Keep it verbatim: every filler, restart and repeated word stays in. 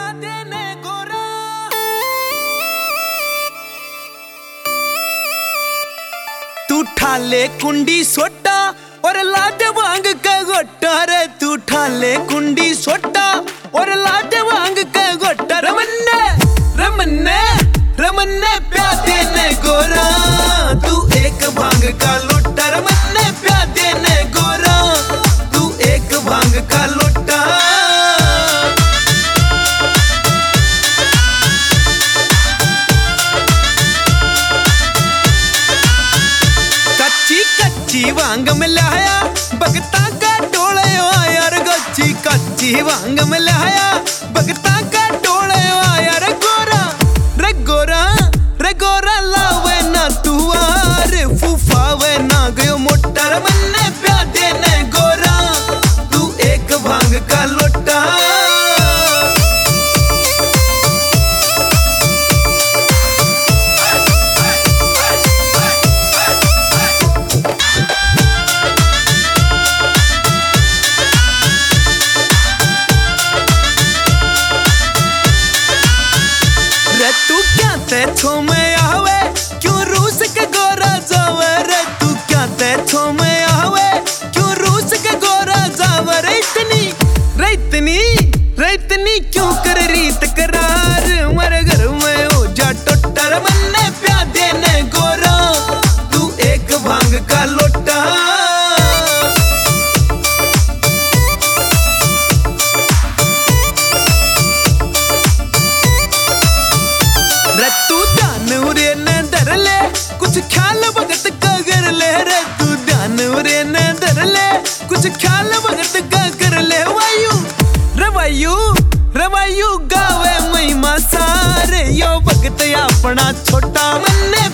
प्यादे ने गोरा तू ठाले कुंडी सोटा और लाद वांग का गोटा रे तू ठाले कुंडी सोटा और लाद वांग का गोटा रमन्ने रमन्ने रमन्ने प्यादे ने गोरा तू एक भांग का लोटा रमन्ने प्यादे ने गोरा तू एक भांग का लोटा कच्ची कच्ची वांग मिलाया भगता का टोले यार गच्ची कच्ची वांग मिलाया भगता का टोले यार गोरा रे गोरा रे गोरा लावे ना तू आर फूफावे ना गयो मोटर मन्ने प्यादे ने गोरा तू एक भांग का लोटा छो में आवे क्यों रूस के गोरा जावे रे तू क्या ते छो में आवे क्यों रूस के गोरा जावे रे इतनी रे इतनी रे इतनी क्यों कर रीत करार मरे घर में हो जा टोटर मन्ने प्यादे ने गोरा तू एक भांग का लोटा कुछ ख्याल भगत का कर ले रे तू ध्यान उरे न धर ले कुछ ख्याल भगत का कर ले वायु रे वायु रे वायु गावे महिमा सारे यो भगत अपना छोटा मन्ने